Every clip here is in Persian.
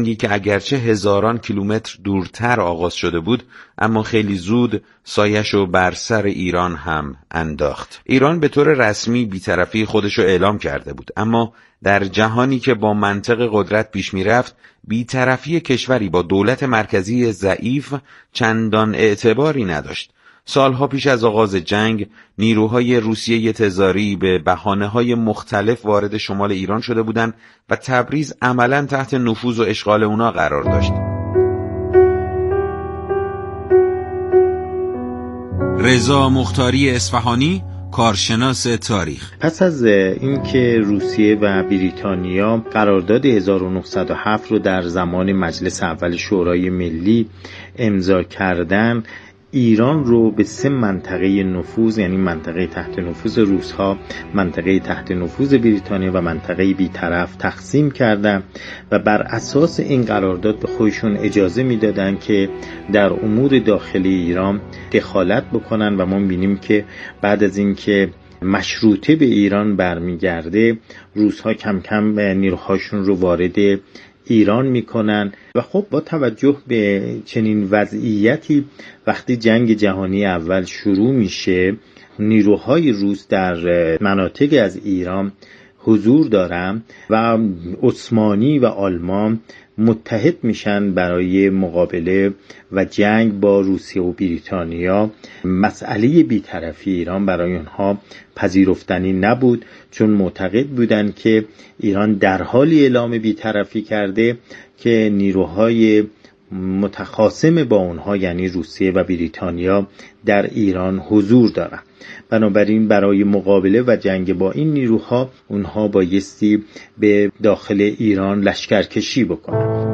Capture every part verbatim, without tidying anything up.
جنگی که اگرچه هزاران کیلومتر دورتر آغاز شده بود، اما خیلی زود سایه‌شو بر سر ایران هم انداخت. ایران به طور رسمی بی‌طرفی خودشو اعلام کرده بود، اما در جهانی که با منطق قدرت پیش می‌رفت، بی‌طرفی کشوری با دولت مرکزی ضعیف چندان اعتباری نداشت. سالها پیش از آغاز جنگ، نیروهای روسیه تزاری به بهانه‌های مختلف وارد شمال ایران شده بودند و تبریز عملاً تحت نفوذ و اشغال اونا قرار داشت. رضا مختاری اصفهانی، کارشناس تاریخ. پس از اینکه روسیه و بریتانیا قرارداد هزار و نهصد و هفت رو در زمان مجلس اول شورای ملی امضا کردن، ایران رو به سه منطقه نفوذ، یعنی منطقه تحت نفوذ روس‌ها، منطقه تحت نفوذ بریتانیا و منطقه بی‌طرف تقسیم کردن و بر اساس این قرارداد به خودشون اجازه میدادن که در امور داخلی ایران دخالت بکنن و ما می‌بینیم که بعد از اینکه مشروطه به ایران برمیگرده، روس‌ها کم کم نیروهاشون رو وارد ایران میکنن و خب با توجه به چنین وضعیتی وقتی جنگ جهانی اول شروع میشه، نیروهای روس در مناطق از ایران حضور دارن و عثمانی و آلمان متحد میشن برای مقابله و جنگ با روسیه و بریتانیا. مسئله بی‌طرفی ایران برای آنها پذیرفتنی نبود، چون معتقد بودند که ایران در حالی اعلام بی‌طرفی کرده که نیروهای متخاصم با اونها یعنی روسیه و بریتانیا در ایران حضور دارند. بنابراین برای مقابله و جنگ با این نیروها اونها بایستی به داخل ایران لشکرکشی بکنند.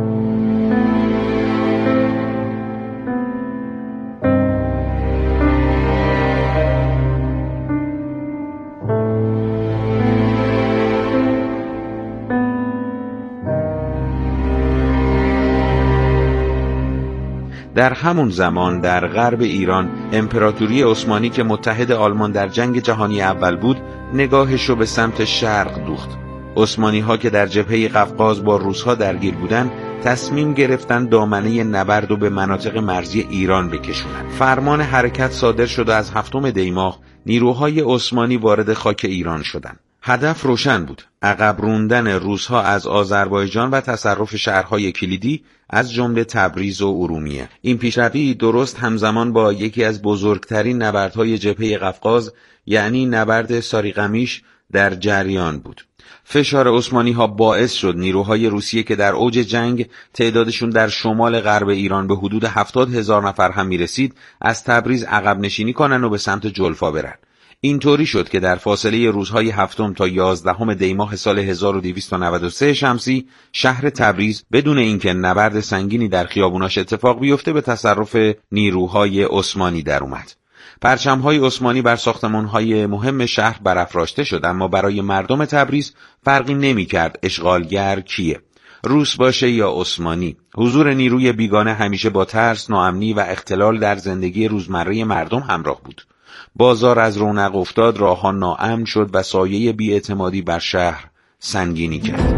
در همون زمان در غرب ایران امپراتوری عثمانی که متحد آلمان در جنگ جهانی اول بود نگاهشو به سمت شرق دوخت. عثمانی ها که در جبهه قفقاز با روس‌ها درگیر بودن تصمیم گرفتن دامنه نبرد رو به مناطق مرزی ایران بکشونن. فرمان حرکت صادر شد و از هفتم دی ماه نیروهای عثمانی وارد خاک ایران شدند. هدف روشن بود: عقب روندن روس‌ها از آذربایجان و تصرف شهرهای کلیدی از جمله تبریز و ارومیه. این پیشروی درست همزمان با یکی از بزرگترین نبردهای جبهه قفقاز یعنی نبرد ساریغمیش در جریان بود. فشار عثمانی ها باعث شد نیروهای روسیه که در اوج جنگ تعدادشون در شمال غرب ایران به حدود هفتاد هزار نفر هم میرسید، از تبریز عقب نشینی کنن و به سمت جلفا برن. اینطوری شد که در فاصله روزهای هفتم تا یازدهم دی ماه سال هزار و دویست و نود و سه شمسی شهر تبریز بدون اینکه نبرد سنگینی در خیابوناش اتفاق بیفته به تصرف نیروهای عثمانی در اومد. پرچم‌های عثمانی بر ساختمان‌های مهم شهر برافراشته شد، اما برای مردم تبریز فرقی نمی‌کرد اشغالگر کیه، روس باشه یا عثمانی. حضور نیروی بیگانه همیشه با ترس، ناامنی و اختلال در زندگی روزمره مردم همراه بود. بازار از رونق افتاد، راه‌ها ناامن شد و سایه بی‌اعتمادی بر شهر سنگینی کرد.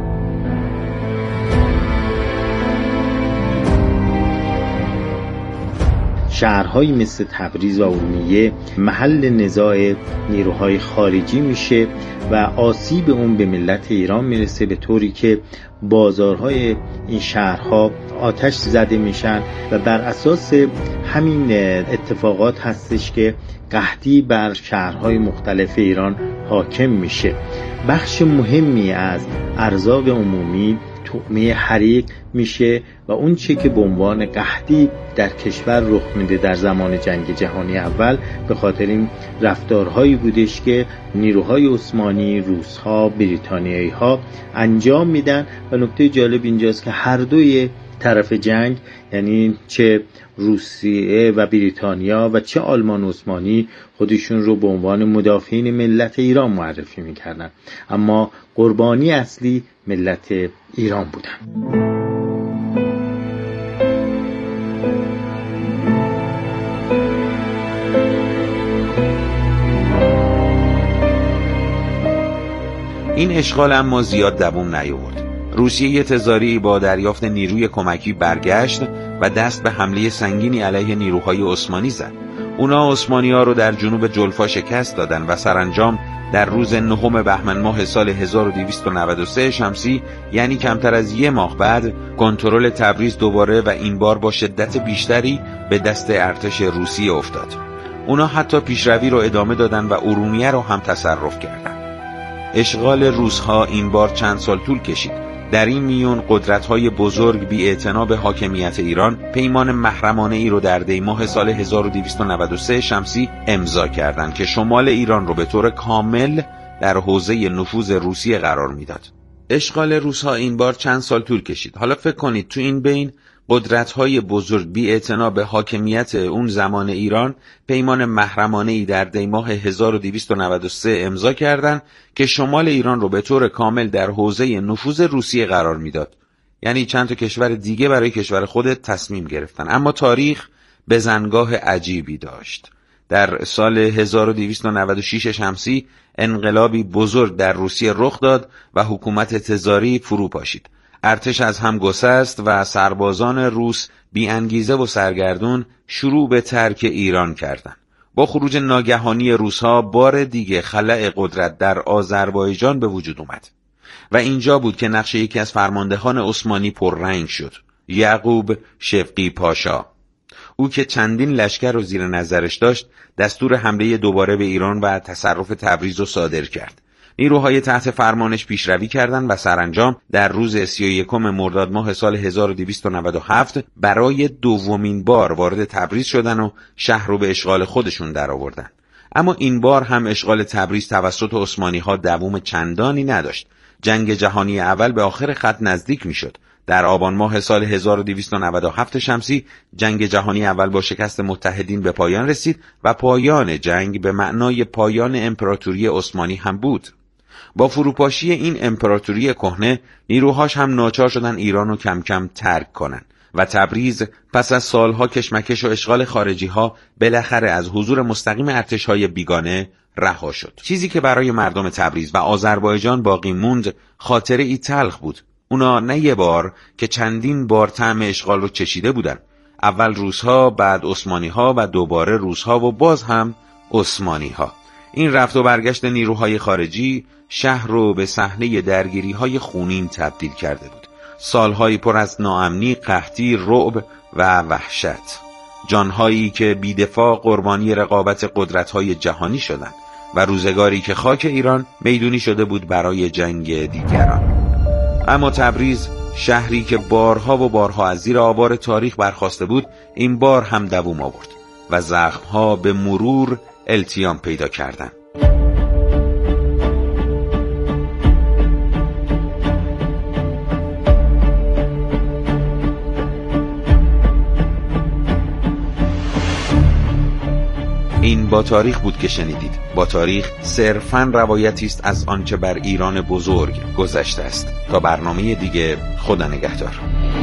شهرهایی مثل تبریز و ارومیه محل نزاع نیروهای خارجی میشه و آسیب اون به ملت ایران میرسه، به طوری که بازارهای این شهرها آتش زده میشن و بر اساس همین اتفاقات هستش که قحطی بر شهرهای مختلف ایران حاکم میشه. بخش مهمی از ارزاق عمومی طعمه حریق میشه و اون چه که به عنوان قحطی در کشور رخ میده در زمان جنگ جهانی اول به خاطر این رفتارهایی بودش که نیروهای عثمانی، روس‌ها، بریتانیایی‌ها انجام میدن. و نکته جالب اینجاست که هر دوی طرف جنگ، یعنی چه روسیه و بریتانیا و چه آلمان و عثمانی، خودشون رو به عنوان مدافعین ملت ایران معرفی میکردن، اما قربانی اصلی ملت ایران بودن. این اشغال اما زیاد دوام نیاورد. روسیه تزاری با دریافت نیروی کمکی برگشت و دست به حمله سنگینی علیه نیروهای عثمانی زد. اونا عثمانی‌ها رو در جنوب جلفا شکست دادن و سرانجام در روز نهم بهمن ماه سال هزار و دویست و نود و سه شمسی، یعنی کمتر از یک ماه بعد، کنترل تبریز دوباره و این بار با شدت بیشتری به دست ارتش روسیه افتاد. اونا حتی پیشروی رو ادامه دادن و ارومیه رو هم تصرف کردن. اشغال روس‌ها این بار چند سال طول کشید. در این میون قدرت‌های بزرگ بی‌اعتنا به حاکمیت ایران پیمان محرمانه ای رو در دی ماه سال هزار و دویست و نود و سه شمسی امضا کردند که شمال ایران رو به طور کامل در حوزه نفوذ روسیه قرار میداد. اشغال روس‌ها این بار چند سال طول کشید. حالا فکر کنید تو این بین قدرت‌های بزرگ بی‌اعتنا به حاکمیت اون زمان ایران پیمان محرمانه‌ای در دی ماه هزار و دویست و نود و سه امضا کردند که شمال ایران رو به طور کامل در حوزه نفوذ روسیه قرار میداد. یعنی چند تا کشور دیگه برای کشور خود تصمیم گرفتن. اما تاریخ بزنگاه عجیبی داشت. در سال هزار و دویست و نود و شش شمسی انقلابی بزرگ در روسیه رخ داد و حکومت تزاری فرو پاشید. ارتش از هم گسست و سربازان روس بی انگیزه و سرگردون شروع به ترک ایران کردند. با خروج ناگهانی روس‌ها بار دیگه خلأ قدرت در آذربایجان به وجود اومد و اینجا بود که نقش یکی از فرماندهان عثمانی پررنگ شد، یعقوب شفقی پاشا. او که چندین لشکر رو زیر نظرش داشت، دستور حمله دوباره به ایران و تصرف تبریز رو صادر کرد. نیروهای تحت فرمانش پیشروی کردند و سرانجام در روز سی و یکم مرداد ماه سال هزار و دویست و نود و هفت برای دومین بار وارد تبریز شدن و شهر رو به اشغال خودشون درآوردن. اما این بار هم اشغال تبریز توسط عثمانی‌ها دوام چندانی نداشت. جنگ جهانی اول به آخر خط نزدیک میشد. در آبان ماه سال هزار و دویست و نود و هفت شمسی جنگ جهانی اول با شکست متحدین به پایان رسید و پایان جنگ به معنای پایان امپراتوری عثمانی هم بود. با فروپاشی این امپراتوری کهنه، نیروهاش هم ناچار شدن ایرانو کم کم ترک کنن و تبریز پس از سالها کشمکش و اشغال خارجی ها بالاخره از حضور مستقیم ارتش‌های بیگانه رها شد. چیزی که برای مردم تبریز و آذربایجان باقی موند خاطره ای تلخ بود. اونا نه یه بار که چندین بار طعم اشغال رو چشیده بودن. اول روس‌ها، بعد عثمانی‌ها و دوباره روس‌ها و باز هم عثمانی‌ها. این رفت و برگشت نیروهای خارجی شهر رو به صحنه درگیری‌های خونین تبدیل کرده بود. سالهای پر از ناامنی، قحطی، رعب و وحشت. جانهایی که بی‌دفاع قربانی رقابت قدرت‌های جهانی شدند و روزگاری که خاک ایران میدونی شده بود برای جنگ دیگران. اما تبریز، شهری که بارها و بارها از زیر آوار تاریخ برخاسته بود، این بار هم دوام آورد و زخم‌ها به مرور التیام پیدا کردند. این با تاریخ بود که شنیدید. با تاریخ صرفاً روایتی است از آنچه بر ایران بزرگ گذشته است. تا برنامه دیگه، خدا نگهدار.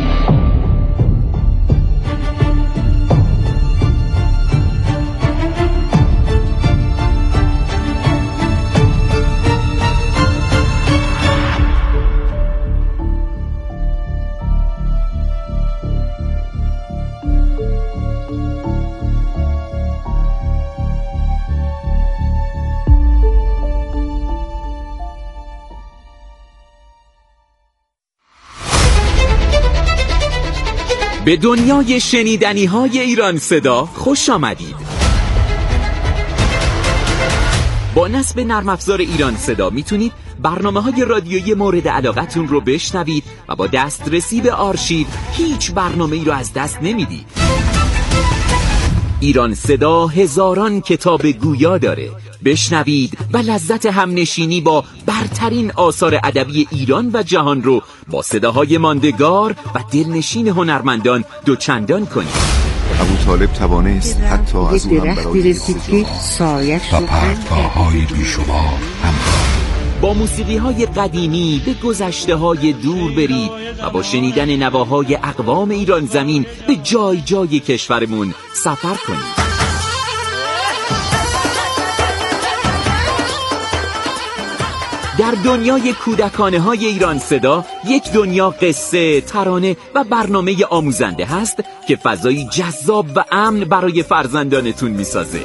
به دنیای شنیدنی های ایران صدا خوش آمدید. با نصب نرم افزار ایران صدا میتونید برنامه های رادیویی مورد علاقتون رو بشنوید و با دسترسی به آرشیو هیچ برنامه ای رو از دست نمیدید. ایران صدا هزاران کتاب گویا داره. بشنوید و لذت همنشینی با برترین آثار ادبی ایران و جهان رو با صداهای ماندگار و دلنشین هنرمندان دوچندان کنید. ابوطالب توانست حتی از او هم برای سایش و پرتگاه‌های بیشمار همراه. با موسیقی های قدیمی به گذشته های دور برید و با شنیدن نواهای اقوام ایران زمین به جای جای کشورمون سفر کنید. در دنیای کودکانه های ایران صدا یک دنیا قصه، ترانه و برنامه آموزنده هست که فضایی جذاب و امن برای فرزندانتون میسازه.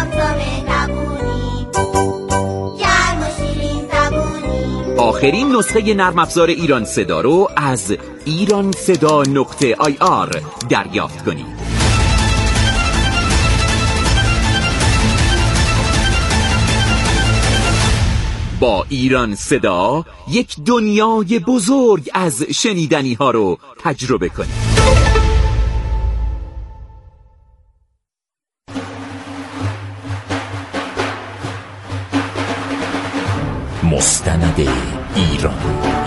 آخرین نسخه نرم افزار ایران صدا رو از ایران صدا نقطه آی آر دریافت کنید. با ایران صدا یک دنیای بزرگ از شنیدنی ها رو تجربه کنید. مستند ایران.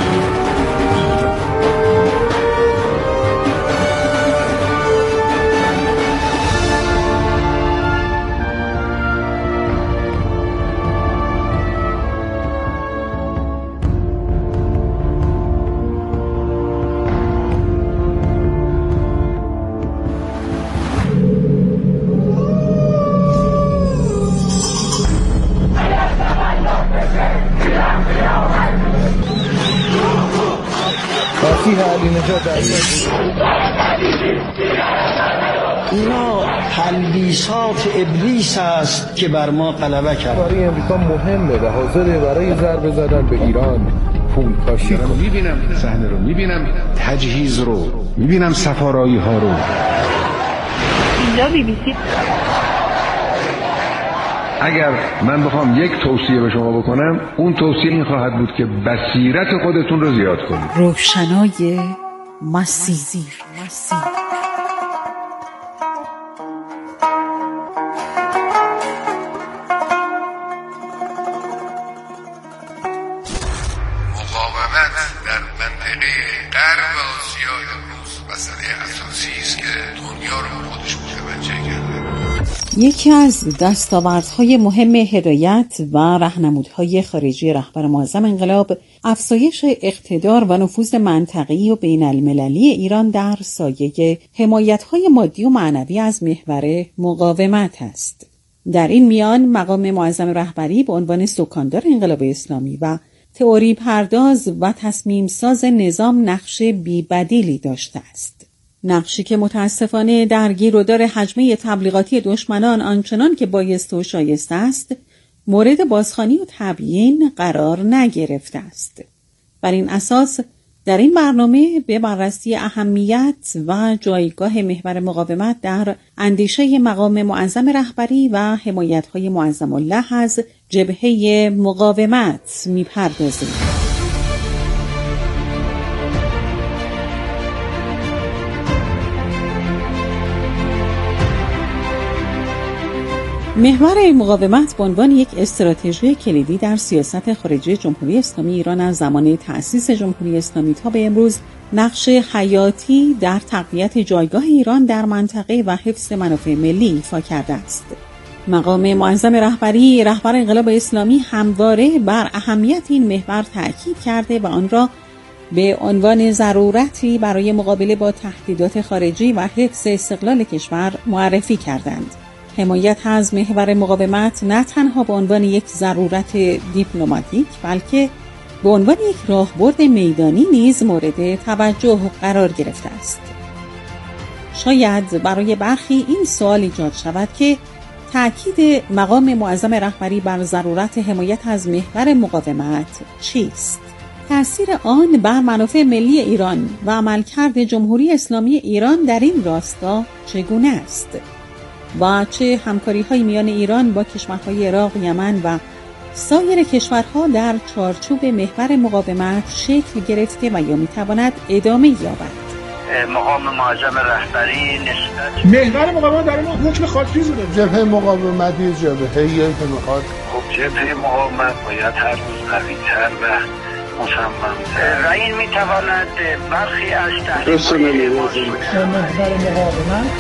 اینا تلبیسات ابلیس است که بر ما غلبه کرد. برای امریکا مهمه و حاضره برای ضربه زدن به ایران پول پاشی کنه. میبینم صحنه رو، میبینم تجهیز رو، میبینم سفارایی ها رو. اینجا بی بی سی. اگر من بخوام یک توصیه به شما بکنم، اون توصیه این خواهد بود که بصیرت خودتون رو زیاد کنید. روشنای مسیح. مقاومت در منطقه غرب آسیا امروز مسئله اساسی است که دنیا رو خودش متوجه کرده. یکی از دستاوردهای مهم هدایت و راهنمودهای خارجی رهبر معظم انقلاب افزایش اقتدار و نفوذ منطقه‌ای و بین المللی ایران در سایه حمایت‌های مادی و معنوی از محور مقاومت است. در این میان مقام معظم رهبری به عنوان سکاندار انقلاب اسلامی و تئوری پرداز و تصمیم ساز نظام نقش بی‌بدیلی داشته است. نقشی که متاسفانه درگیر و دار حجمه تبلیغاتی دشمنان آنچنان که بایسته و شایسته است مورد بازخوانی و تبیین قرار نگرفته است. بر این اساس در این برنامه به بررسی اهمیت و جایگاه محور مقاومت در اندیشه مقام معظم رهبری و حمایت‌های معظم الله از جبهه مقاومت می‌پردازیم. محور مقاومت به عنوان یک استراتژی کلیدی در سیاست خارجی جمهوری اسلامی ایران از زمان تأسیس جمهوری اسلامی تا به امروز نقش حیاتی در تقویت جایگاه ایران در منطقه و حفظ منافع ملی ایفا کرده است. مقام معظم رهبری رهبر انقلاب اسلامی همواره بر اهمیت این محور تأکید کرده و آن را به عنوان ضرورتی برای مقابله با تهدیدات خارجی و حفظ استقلال کشور معرفی کردند. حمایت از محور مقاومت نه تنها به عنوان یک ضرورت دیپلماتیک بلکه به عنوان یک راهبرد میدانی نیز مورد توجه قرار گرفته است. شاید برای برخی این سوال ایجاد شود که تأکید مقام معظم رهبری بر ضرورت حمایت از محور مقاومت چیست؟ تأثیر آن بر منافع ملی ایران و عملکرد جمهوری اسلامی ایران در این راستا چگونه است؟ و چه همکاری‌های میان ایران با کشورهای عراق، یمن و سایر کشورها در چارچوب محور مقاومت شکل گرفته و یا میتواند ادامه یابد؟ مقام معظم رهبری نسبت محور مقاومت در ما حکم خاطری زده. جبهه مقاومتی جبهه‌ای که میخواد خب جبهه مقاومت باید هر روز قوی‌تر و مصمم‌تر و این میتواند برخی از تحریم‌های محور مقاومت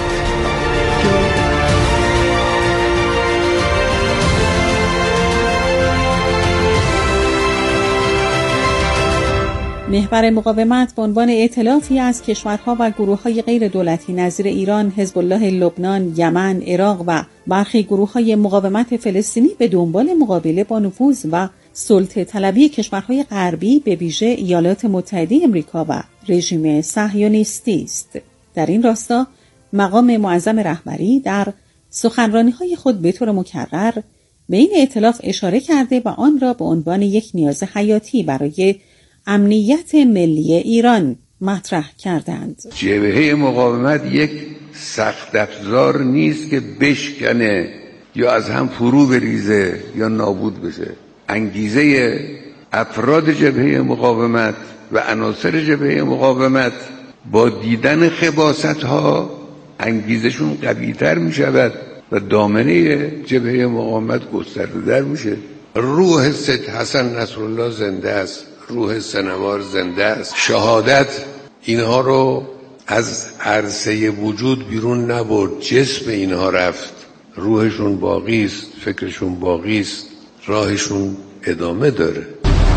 محور مقاومت به عنوان ائتلافی از کشورها و گروه‌های غیر دولتی نظیر ایران، حزب الله لبنان، یمن، عراق و برخی گروه‌های مقاومت فلسطینی به دنبال مقابله با نفوذ و سلطه طلبی کشورهای غربی به ویژه ایالات متحده آمریکا و رژیم صهیونیستی است. در این راستا مقام معظم رهبری در سخنرانی‌های خود به طور مکرر به این ائتلاف اشاره کرده و آن را به عنوان یک نیاز حیاتی برای امنیت ملی ایران مطرح کردند. جبهه مقاومت یک سخت افزار نیست که بشکنه یا از هم فرو بریزه یا نابود بشه. انگیزه افراد جبهه مقاومت و عناصر جبهه مقاومت با دیدن خباست‌ها انگیزشون قوی‌تر می‌شود و دامنه جبهه مقاومت گسترده‌تر میشه. روح سید حسن نصرالله زنده است، روح سنوار زنده است. شهادت اینها رو از عرصه وجود بیرون نبرد، جسم اینها رفت. روحشون باقی است، فکرشون باقی است، راهشون ادامه داره.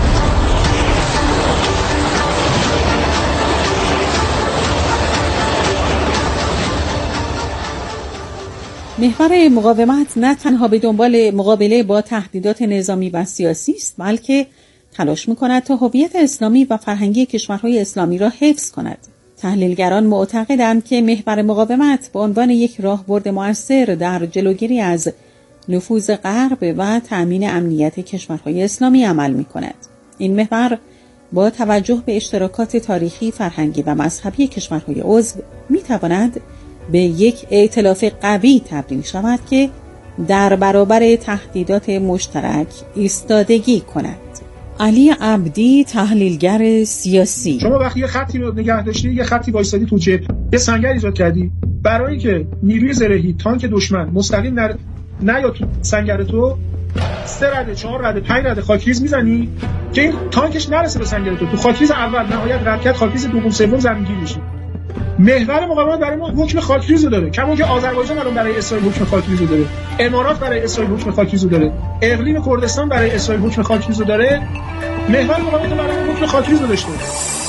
محور مقاومت نه تنها به دنبال مقابله با تهدیدات نظامی و سیاسی است، بلکه تلاش می‌کند تا هویت اسلامی و فرهنگی کشورهای اسلامی را حفظ کند. تحلیلگران معتقدند که محور مقاومت به عنوان یک راهبرد مؤثر در جلوگیری از نفوذ غرب و تأمین امنیت کشورهای اسلامی عمل می‌کند. این محور با توجه به اشتراکات تاریخی، فرهنگی و مذهبی کشورهای عضو می‌تواند به یک ائتلاف قوی تبدیل شود که در برابر تهدیدات مشترک ایستادگی کند. علی عبدی، تحلیلگر سیاسی: شما وقتی یه خطی رو نگه داشتی، یه خطی وایسادی تو جبهه، یه سنگر ایجاد کردی برای که نیروی زرهی تانک دشمن مستقیم نر... نیا تو سنگر تو، سه رده، چهار رده، پنج رده خاکریز میزنی که این تانکش نرسه به سنگر تو. تو خاکریز اول نهایت رد کرد، خاکریز دوم سوم زمینگیر میشی. محور مقاومت برای ما حکم خاکریز رو داره، کما که آذربایجان الان برای اسرائیل حکم خاکریز رو داره، امارات برای اسرائیل حکم خاکریز رو داره، اقلیم کردستان برای اسرائیل حکم خاکریز رو داره. محور مقاومت برای ما حکم خاکریز رو داشته.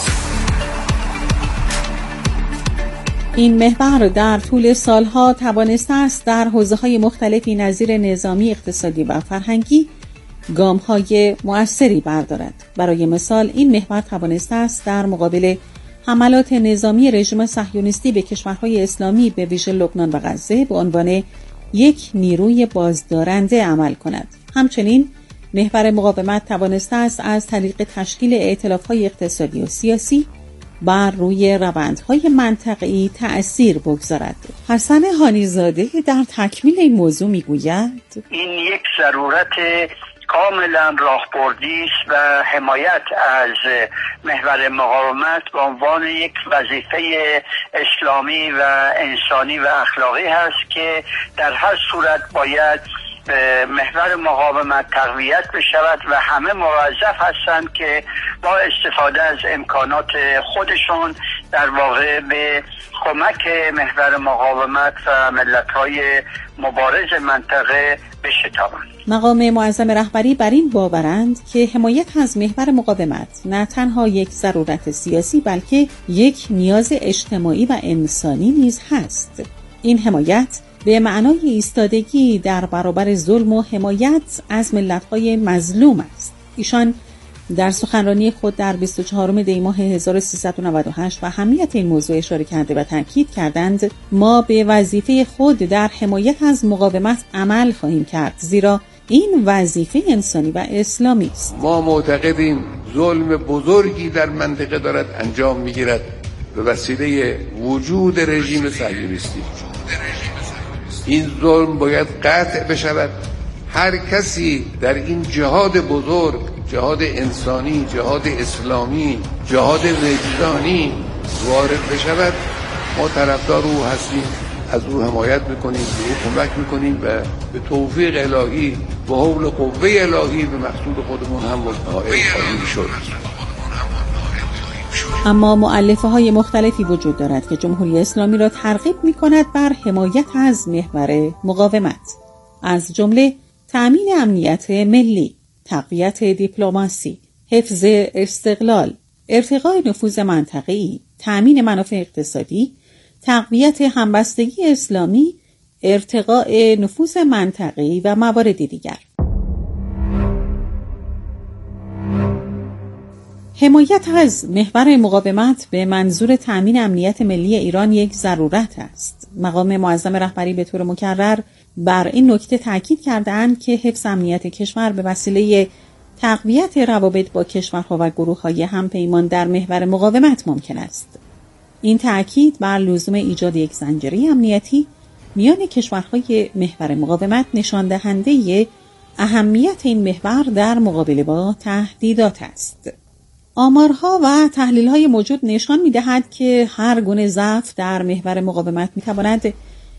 این محور در طول سالها توانسته است در حوزه‌های مختلفی نظیر نظامی، اقتصادی و فرهنگی گام‌های مؤثری بردارد. برای مثال این محور توانسته است در مقابل حملات نظامی رژیم صهیونیستی به کشورهای اسلامی به ویژه لبنان و غزه به عنوان یک نیروی بازدارنده عمل کند. همچنین محور مقاومت توانسته است از طریق تشکیل ائتلاف‌های اقتصادی و سیاسی بر روی روندهای منطقه‌ای تأثیر بگذارد. حسن هانیزاده در تکمیل این موضوع میگوید: این یک ضرورت کاملا راهبردی است و حمایت از محور مقاومت به عنوان یک وظیفه اسلامی و انسانی و اخلاقی هست که در هر صورت باید محور مقاومت تقویت بشود و همه موظف هستند که با استفاده از امکانات خودشون در واقع به کمک محور مقاومت و ملت‌های مبارز منطقه بشتابند. مقام معظم رهبری بر این باورند که حمایت از محور مقاومت نه تنها یک ضرورت سیاسی بلکه یک نیاز اجتماعی و انسانی نیز هست. این حمایت به معنای ایستادگی در برابر ظلم و حمایت از ملت‌های مظلوم است. ایشان در سخنرانی خود در بیست و چهارم دی ماه هزار و سیصد و نود و هشت و اهمیت این موضوع اشاره کرده و تاکید کردند ما به وظیفه خود در حمایت از مقاومت عمل خواهیم کرد، زیرا این وظیفه انسانی و اسلامی است. ما معتقدیم ظلم بزرگی در منطقه دارد انجام میگیرد به وسیله وجود رژیم صهیونیستی. این ظلم باید قطع بشود. هر کسی در این جهاد بزرگ، جهاد انسانی، جهاد اسلامی، جهاد وجدانی وارد بشود، ما طرفدار او هستیم، از او حمایت میکنیم، به او کمک میکنیم و به توفیق الهی و حول قوه الهی به مقصود خودمون هم نائل خواهیم شد. اما مؤلفه های مختلفی وجود دارد که جمهوری اسلامی را ترغیب می کند بر حمایت از محور مقاومت، از جمله تأمین امنیت ملی، تقویت دیپلماسی، حفظ استقلال، ارتقاء نفوذ منطقه‌ای، تأمین منافع اقتصادی، تقویت همبستگی اسلامی، ارتقاء نفوذ منطقه‌ای و مواردی دیگر. حمایت از محور مقاومت به منظور تأمین امنیت ملی ایران یک ضرورت است. مقام معظم رهبری به طور مکرر بر این نکته تاکید کرده‌اند که حفظ امنیت کشور به وسیله تقویت روابط با کشورها و گروه‌های همپیمان در محور مقاومت ممکن است. این تاکید بر لزوم ایجاد یک زنجیره امنیتی میان کشورهای محور مقاومت نشان دهنده اهمیت این محور در مقابله با تهدیدات است. آمارها و تحلیل‌های موجود نشان می‌دهد که هر گونه ضعف در محور مقاومت می‌تواند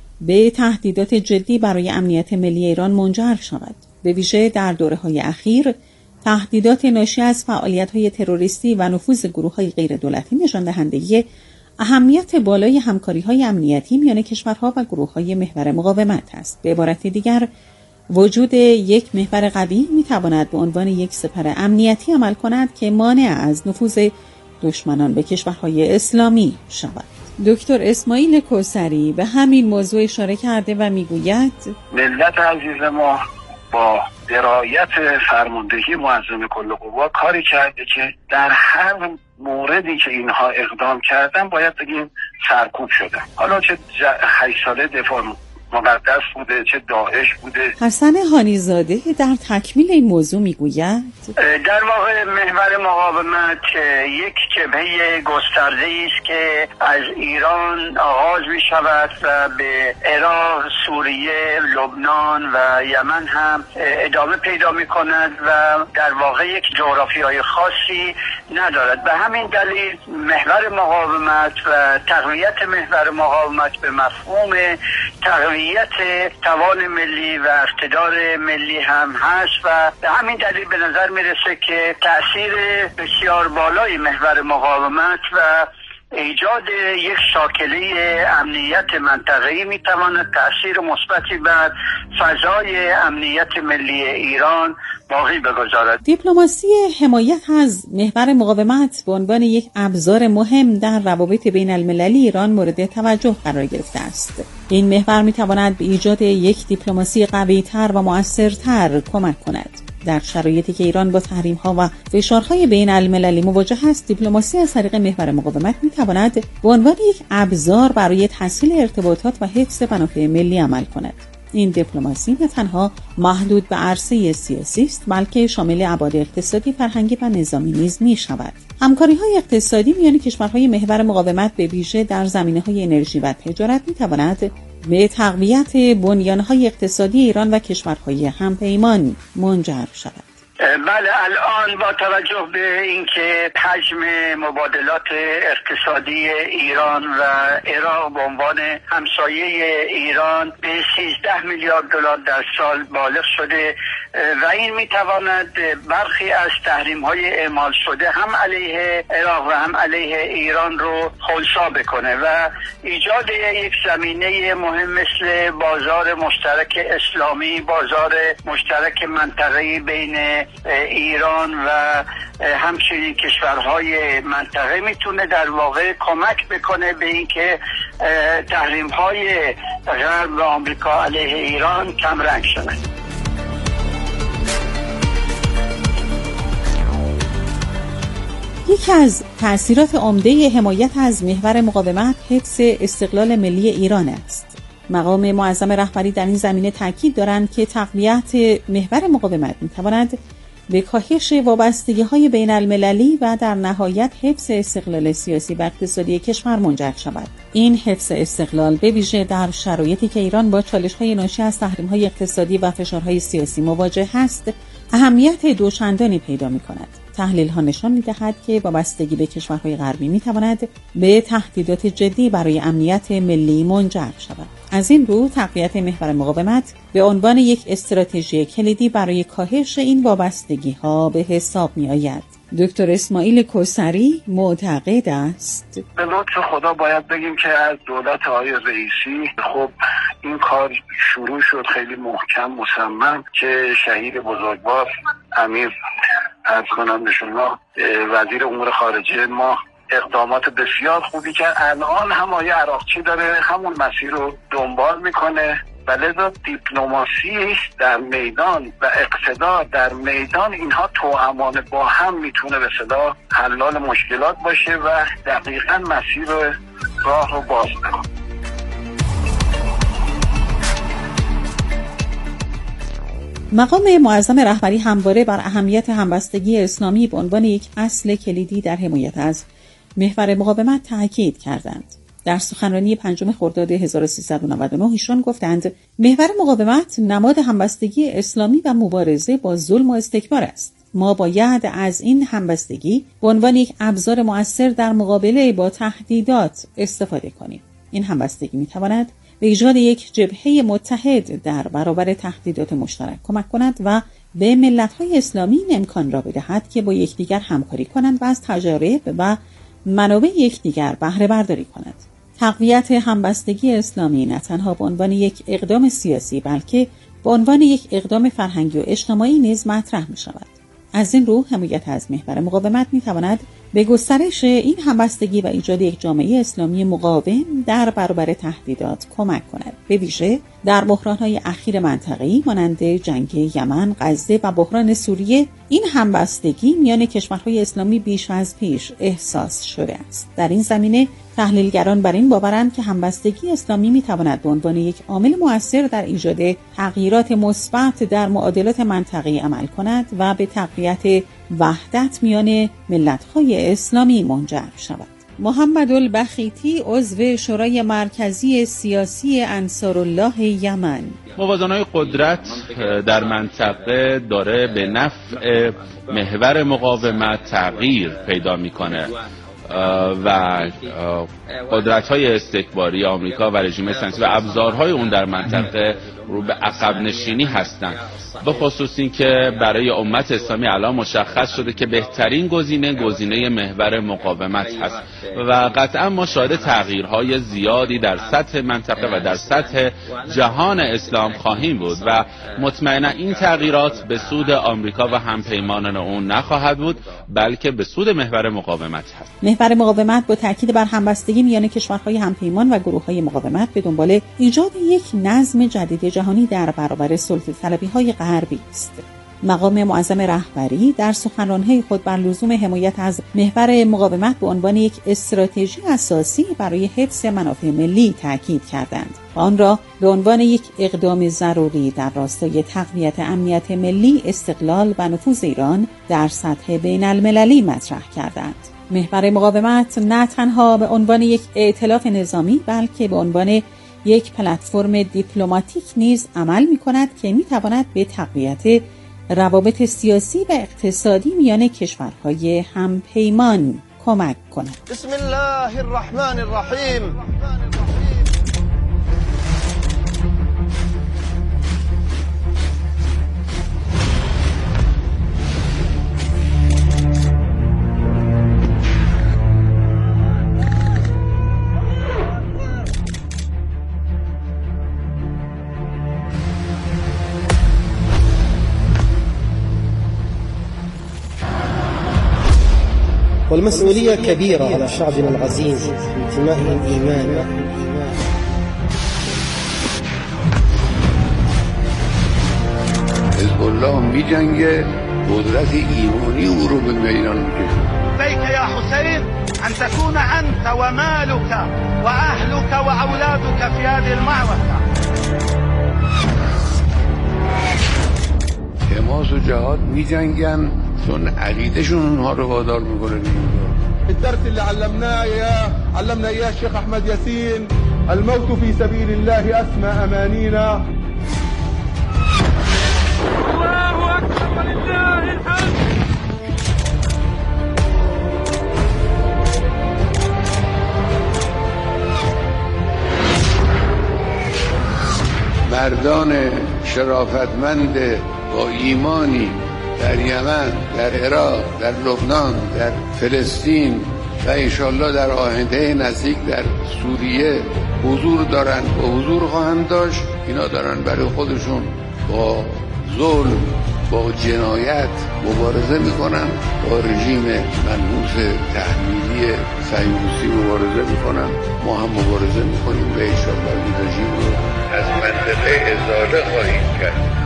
به تهدیدات جدی برای امنیت ملی ایران منجر شود. به ویژه در دوره‌های اخیر تهدیدات ناشی از فعالیت‌های تروریستی و نفوذ گروه‌های غیردولتی نشان دهنده اهمیت بالای همکاری‌های امنیتی میان کشورها و گروه‌های محور مقاومت است. به عبارت دیگر، وجود یک محور قوی می‌تواند به عنوان یک سپر امنیتی عمل کند که مانع از نفوذ دشمنان به کشورهای اسلامی شود. دکتر اسماعیل کوثری به همین موضوع اشاره کرده و میگوید ملت عزیز ما با درایت فرماندهی معظم کل قوا کاری کرده که در هر موردی که اینها اقدام کردن باید بگیم سرکوب شدن. حالا چه هشت ساله دفاع مقدس بوده، چه داعش بوده. حسن هانیزاده در تکمیل این موضوع میگوید در واقع محور مقاومت یک جبهه گسترده است که از ایران آغاز می شود و به عراق، سوریه، لبنان و یمن هم ادامه پیدا می کند و در واقع یک جغرافیای خاصی ندارد. به همین دلیل محور مقاومت و تقویت محور مقاومت به مفهوم تقویت توان ملی و اقتدار ملی هم هست و به همین دلیل به نظر میرسه که تأثیر بسیار بالای محور مقاومت و ایجاد یک شاکله امنیت منطقه‌ای میتواند تأثیر مثبتی بر فضای امنیت ملی ایران باقی بگذارد. دیپلماسی حمایت از محور مقاومت به عنوان یک ابزار مهم در روابط بین المللی ایران مورد توجه قرار گرفته است. این محور میتواند به ایجاد یک دیپلماسی قوی‌تر و مؤثرتر کمک کند. در شرایطی که ایران با تحریم‌ها و فشارهای بین المللی مواجه است، دیپلماسی از طریق محور مقاومت می‌تواند به عنوان یک ابزار برای تسهیل ارتباطات و حفظ منافع ملی عمل کند. این دیپلماسی نه تنها محدود به عرصه سیاسی است، بلکه شامل ابعاد اقتصادی، فرهنگی و نظامی نیز می‌شود. همکاری‌های اقتصادی میان کشورهای محور مقاومت به ویژه در زمینه‌های انرژی و تجارت می‌تواند به تقویت بنیان‌های اقتصادی ایران و کشورهای همپیمان منجر شود. بله، الان با توجه به اینکه حجم مبادلات اقتصادی ایران و عراق به عنوان همسایه ایران به سیزده میلیارد دلار در سال بالغ شده و این میتواند برخی از تحریم‌های اعمال شده هم علیه عراق و هم علیه ایران رو خنثی بکنه و ایجاد یک زمینه مهم مثل بازار مشترک اسلامی، بازار مشترک منطقه‌ای بین ایران و همچنین کشورهای منطقه میتونه در واقع کمک بکنه به اینکه تحریم‌های غرب و آمریکا علیه ایران کمرنگ شود. یکی از تأثیرات عمده حمایت از محور مقاومت حفظ استقلال ملی ایران است. مقام معظم رهبری در این زمینه تاکید دارند که تقویت محور مقاومت می‌تواند به کاهش وابستگی‌های بین المللی و در نهایت حفظ استقلال سیاسی و اقتصادی کشور منجر شود. این حفظ استقلال به ویژه در شرایطی که ایران با چالش‌های ناشی از تحریم‌های اقتصادی و فشارهای سیاسی مواجه است، اهمیت دوچندانی پیدا می‌کند. تحلیل‌ها نشان می‌دهد که وابستگی به کشورهای غربی می‌تواند به تهدیدات جدی برای امنیت ملی منجر شود. از این رو تقویت محور مقاومت به عنوان یک استراتژی کلیدی برای کاهش این وابستگی‌ها به حساب می‌آید. دکتر اسماعیل کوثری معتقد است به لطف خدا باید بگیم که از دولت آقای رئیسی خب این کار شروع شد، خیلی محکم مصمم که شهید بزرگوار امیر عرض کنم به شما وزیر امور خارجه ما اقدامات بسیار خوبی کرد. الان هم آقای عراقچی داره همون مسیر رو دنبال میکنه و دیپلماسی در میدان و اقتدار در میدان، اینها توأمان با هم میتونه به اصطلاح حلال مشکلات باشه و دقیقاً مسیر راه رو باز کنه. مقام معظم رهبری همواره بر اهمیت همبستگی اسلامی به عنوان یک اصل کلیدی در حمایت از محور مقاومت تاکید کردند. در سخنرانی پنجم خرداد هزار و سیصد و نود و نه ایشان گفتند محور مقاومت نماد همبستگی اسلامی و مبارزه با ظلم و استکبار است. ما باید از این همبستگی به عنوان یک ابزار مؤثر در مقابله با تهدیدات استفاده کنیم. این همبستگی می‌تواند به ایجاد یک جبهه متحد در برابر تهدیدات مشترک کمک کند و به ملت‌های اسلامی این امکان را بدهد که با یکدیگر همکاری کنند و از تجارب و منابع یکدیگر بهره برداری کنند. تقویت همبستگی اسلامی نه تنها به عنوان یک اقدام سیاسی بلکه به عنوان یک اقدام فرهنگی و اجتماعی نیز مطرح می‌شود. از این رو حمایت از محور مقاومت می‌تواند به گسترش این همبستگی و ایجاد یک جامعه اسلامی مقاوم در برابر تهدیدات کمک کند، به ویژه در بحران‌های اخیر منطقه‌ای مانند جنگ یمن، غزه و بحران سوریه. این همبستگی میان کشورهای اسلامی بیش از پیش احساس شده است. در این زمینه تحلیلگران بر این باورند که همبستگی اسلامی میتواند به عنوان یک عامل مؤثر در ایجاد تغییرات مثبت در معادلات منطقه‌ای عمل کند و به تقویت وحدت میان ملت‌های اسلامی منجر شود. محمد البخیتی عضو شورای مرکزی سیاسی انصارالله یمن: موازنه‌های قدرت در منطقه داره به نفع محور مقاومت تغییر پیدا میکنه و قدرت‌های استکباری آمریکا و رژیم صهیونیستی و ابزارهای اون در منطقه رو به عقب نشینی هستند. به خصوص این که برای امت اسلامی الان مشخص شده که بهترین گزینه گزینه محور مقاومت هست و قطعا ما شاهد تغییرهای زیادی در سطح منطقه و در سطح جهان اسلام خواهیم بود و مطمئنا این تغییرات به سود آمریکا و همپیمانان اون نخواهد بود بلکه به سود محور مقاومت هست. محور مقاومت با تاکید بر همبستگی میان کشورهای همپیمان و گروه‌های مقاومت به دنبال ایجاد یک نظم جدید جهانی در برابر سلطه‌طلبی‌های غربی است. مقام معظم رهبری در سخنران‌های خود بر لزوم حمایت از محور مقاومت به عنوان یک استراتژی اساسی برای حفظ منافع ملی تاکید کردند و آن را به عنوان یک اقدام ضروری در راستای تقویت امنیت ملی، استقلال و نفوذ ایران در سطح بین‌المللی مطرح کردند. محور مقاومت نه تنها به عنوان یک ائتلاف نظامی بلکه به عنوان یک پلتفرم دیپلماتیک نیز عمل می‌کند که می‌تواند به تقویت روابط سیاسی و اقتصادی میان کشورهای همپیمان کمک کند. بسم الله الرحمن الرحیم. والمسؤولية كبيرة على شعبنا العزيز بانتمائه الإيمان. حزب الله می جنگه، قدرت ایمانی او رو به میدان میکشه. بيك يا حسين أن تكون أنت ومالك وأهلك وأولادك في هذه المعركة. حماس و جهاد می جنگن چون عقیدهشون اونها رو وادار میکنه. الدرس اللي علمناه يا علمنا اياه الشيخ احمد ياسين الموت في سبيل الله اسمى امانينا. الله اكبر ولله الحمد. مردان شرافتمند با ایمانی در یمن، در عراق، در لبنان، در فلسطین و انشالله در آینده نزدیک در سوریه حضور دارن و حضور خواهند داشت. اینا دارن برای خودشون با ظلم، با جنایت مبارزه میکنن، با رژیم منحوس تحمیلی صهیونیستی مبارزه میکنن. ما هم مبارزه میکنیم و انشالله این رژیم رو از منطقه منطقه ازاله خواهیم کرد.